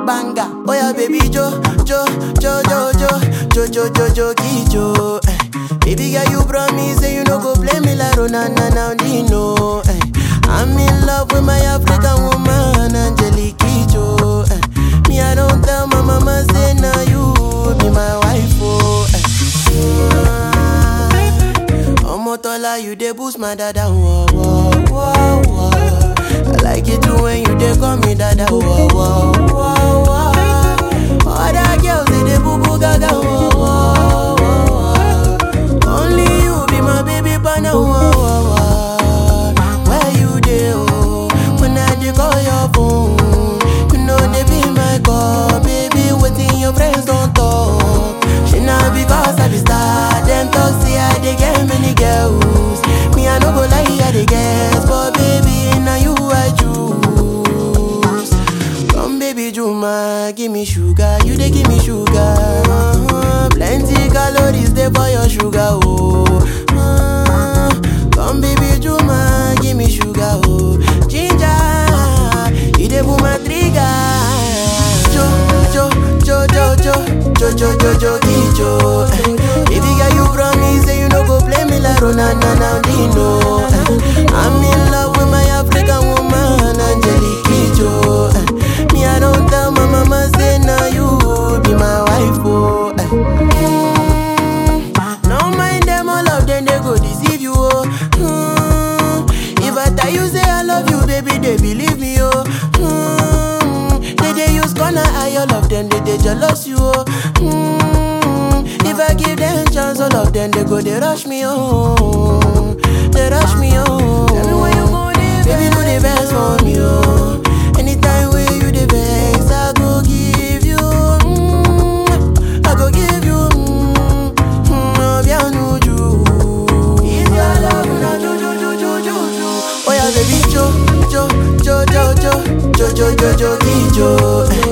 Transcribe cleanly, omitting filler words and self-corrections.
banger. Oh yeah, baby Jo, Jo, Jo, Jo, Jo, Jo, Jo, Jo, Jo, Kijo. Baby girl, you promise say you no go play me like Ronaldinho. I'm in love with my African woman, Angelique Kijo. Me, I don't tell my mama say now you be my wife. Omotola, you dey boost my dada. Whoa, whoa, whoa, whoa. I like it too when you dey call me dada. Whoa, whoa, whoa, whoa. Other girls they dey boo boo gaga. Whoa, whoa, whoa. Only you be my baby partner. Whoa, whoa, whoa. Where you dey? Oh, when I dey call your phone, you know they be my call, baby. Waiting your friends don't talk. She not because I be star. Them talk say I dey get many girls. Me I no go lie I dey guess, but baby now you I choose. Come baby Juma, give me sugar, you dey give me sugar. Plenty calories dey for your sugar, oh. Come baby Juma, give me sugar, oh. Ginger, you dey pull my trigger. Jo, Jo, Jo, Jo, Jo, Jo, Jo, Jo, Jo, Kijo. Baby girl, you promise say you no go play me like Ronaldinho. I'm in love with my African woman, Angelique Kijo. Me, I don't tell my mama say now you be my wife, oh. No mind them, all of them they go deceive you, oh. If I tell you say I love you, baby, they believe me, oh. They use corner eye, all of them they jealous you, oh. If I give them chance, all of them they go they rush me, oh. They rush me, oh. Tell me when you go there, baby, do the best for me, oh. Anytime where you the best, I go give you, I go give you, bien nous jou. Is your love na jo jo jo jo jo jo? Oh yeah, baby Jo, Jo, Jo, Jo, Jo, Jo, Jo, Jo, Jo, Kijo.